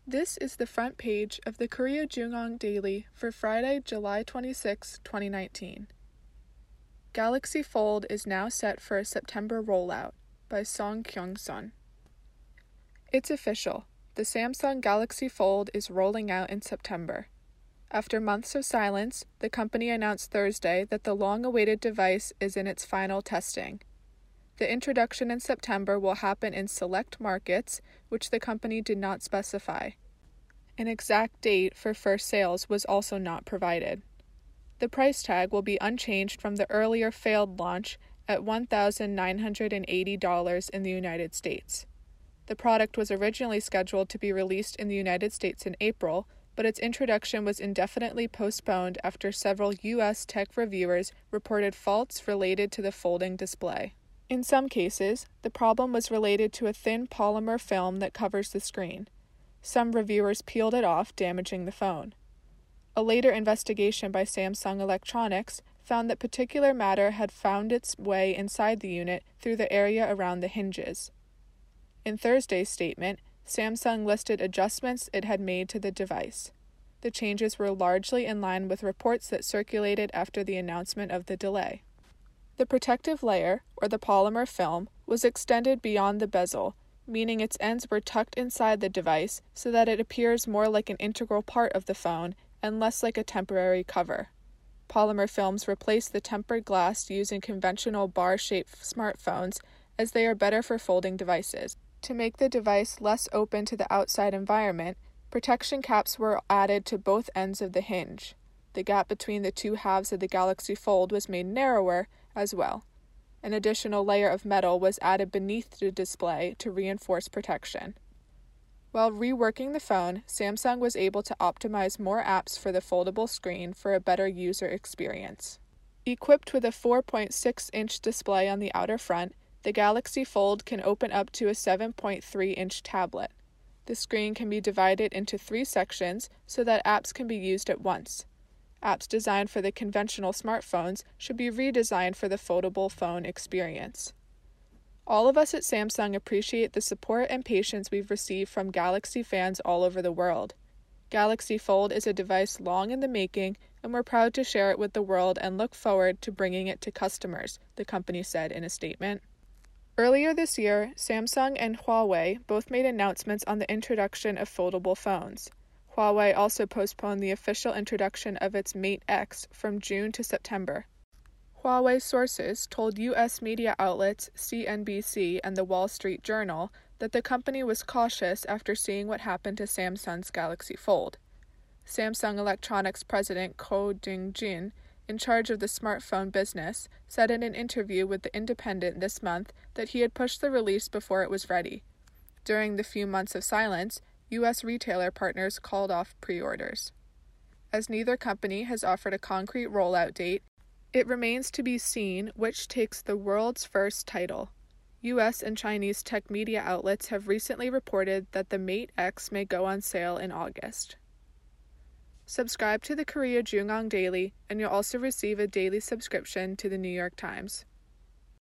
This is the front page of the Korea JoongAng Daily for Friday, July 26, 2019. Galaxy Fold is now set for a September rollout by Song Kyung-sun. It's official. The Samsung Galaxy Fold is rolling out in September. After months of silence, the company announced Thursday that the long-awaited device is in its final testing. The introduction in September will happen in select markets, which the company did not specify. An exact date for first sales was also not provided. The price tag will be unchanged from the earlier failed launch at $1,980 in the United States. The product was originally scheduled to be released in the United States in April, but its introduction was indefinitely postponed after several U.S. tech reviewers reported faults related to the folding display. In some cases, the problem was related to a thin polymer film that covers the screen. Some reviewers peeled it off, damaging the phone. A later investigation by Samsung Electronics found that particular matter had found its way inside the unit through the area around the hinges. In Thursday's statement, Samsung listed adjustments it had made to the device. The changes were largely in line with reports that circulated after the announcement of the delay. The protective layer, or the polymer film, was extended beyond the bezel, meaning its ends were tucked inside the device so that it appears more like an integral part of the phone and less like a temporary cover. Polymer films replace the tempered glass used in conventional bar-shaped smartphones, as they are better for folding devices. To make the device less open to the outside environment, protection caps were added to both ends of the hinge. The gap between the two halves of the Galaxy Fold was made narrower as well. An additional layer of metal was added beneath the display to reinforce protection. While reworking the phone, Samsung was able to optimize more apps for the foldable screen for a better user experience. Equipped with a 4.6-inch display on the outer front, the Galaxy Fold can open up to a 7.3-inch tablet. The screen can be divided into 3 sections so that apps can be used at once. Apps designed for the conventional smartphones should be redesigned for the foldable phone experience. All of us at Samsung appreciate the support and patience we've received from Galaxy fans all over the world. Galaxy Fold is a device long in the making, and we're proud to share it with the world and look forward to bringing it to customers, the company said in a statement. Earlier this year, Samsung and Huawei both made announcements on the introduction of foldable phones. Huawei also postponed the official introduction of its Mate X from June to September. Huawei sources told U.S. media outlets CNBC and The Wall Street Journal that the company was cautious after seeing what happened to Samsung's Galaxy Fold. Samsung Electronics president Ko Ding-jin, in charge of the smartphone business, said in an interview with The Independent this month that he had pushed the release before it was ready. During the few months of silence, U.S. retailer partners called off pre-orders. As neither company has offered a concrete rollout date, it remains to be seen which takes the world's first title. U.S. and Chinese tech media outlets have recently reported that the Mate X may go on sale in August. Subscribe to the Korea JoongAng Daily, and you'll also receive a daily subscription to the New York Times.